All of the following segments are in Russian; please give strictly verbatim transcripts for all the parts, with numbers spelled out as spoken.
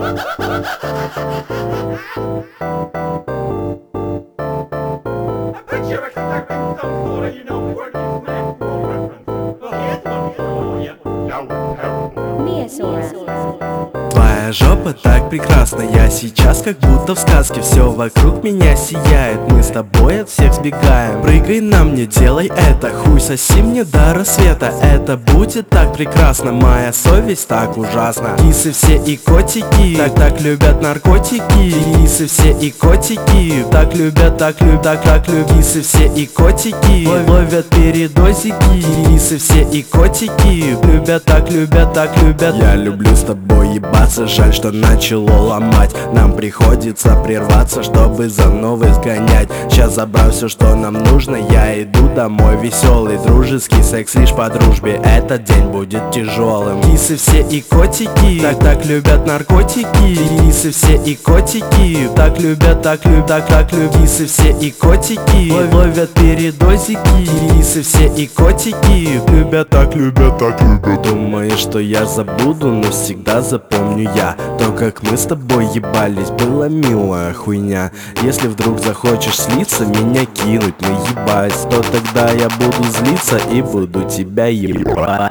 Picture expecting some sort of, you know, quirky snack or reference. Well, here's one for you. That was terrible. Neosora. Твоя жопа так прекрасна, я сейчас как будто в сказке. Все вокруг меня сияет, мы с тобой от всех сбегаем. Прыгай на мне, делай это, хуй соси мне до рассвета. Это будет так прекрасно, моя совесть так ужасна. Кисы все и котики, так так любят наркотики. Кисы все и котики, так любят, так любят, так так любят. Кисы все и котики, ловят передозики. Кисы все и котики, любят, так любят, так любят. Я люблю с тобой ебаться, жаль, что начало ломать. Нам приходится прерваться, чтобы за новой сгонять. Сейчас забрал все, что нам нужно, я иду домой веселый. Дружеский секс лишь по дружбе, этот день будет тяжелым. Кисы все и котики, так так любят наркотики. Кисы все и котики, так любят, так любят, так так любят. Кисы все и котики, ловят передозики. Кисы все и котики, любят, так любят, так любят. Думаешь, что я забуду, но всегда запомню я то, как мы с тобой ебались, была милая хуйня. Если вдруг захочешь слиться, меня кинуть, ну ебать, то тогда я буду злиться и буду тебя ебать.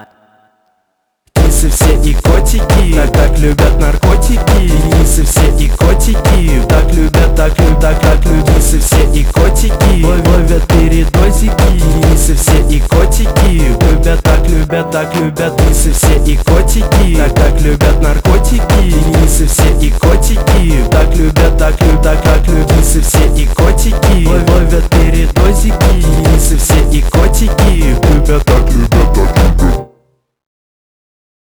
Кисы все и котики, так так любят наркотики. Кисы все и котики, так любят, так любят, так так любят. Кисы все и котики, ловят передозики. Кисы все и котики, любят, так любят, так любят. Кисы все и котики, так так любят наркотики. Кисы все и котики, так любят, так любят, так так любят. Кисы все и котики,